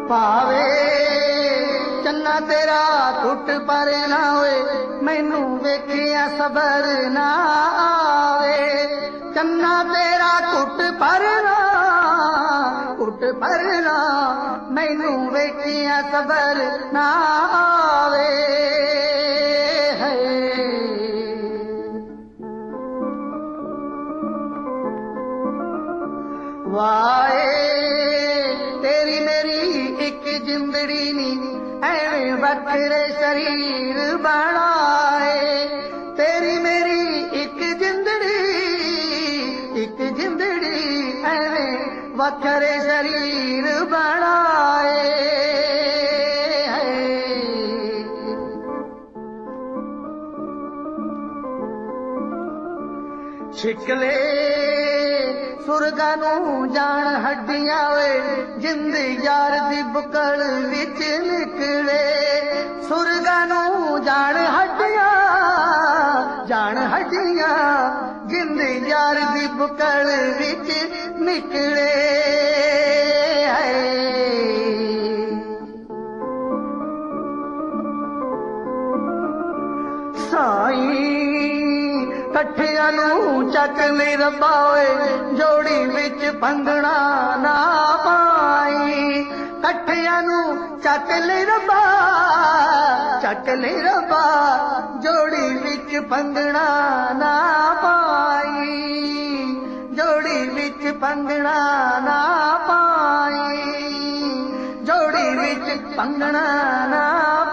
पावे चन्ना तेरा टुट पर ना होए, मैनू वेखिया सबर ना आवे। चन्ना तेरा टुट पर ना मैनू वेखिया सबर ना आवे। वाए तेरी मेरी एक जिंदड़ी नी एवें वखरे शरीर बनाए। तेरी मेरी एक जिंदड़ी एवें वखरे शरीर बनाए। छिकले सुरगा नू जान हड्डियां वे, जिंद यार दी बुकल विच निकले। सुरगा नू जान हड्डियां जिंद यार दी बुकल विच निकले। साई कट्ठियां नू चक ले रब्बा ओए, जोड़ी विच भंगना ना पाई। कट्ठियां नू चक ले रब्बा, जोड़ी विच भंगना ना पाई। जोड़ी विच भंगना ना पाई, जोड़ी विच भंगना ना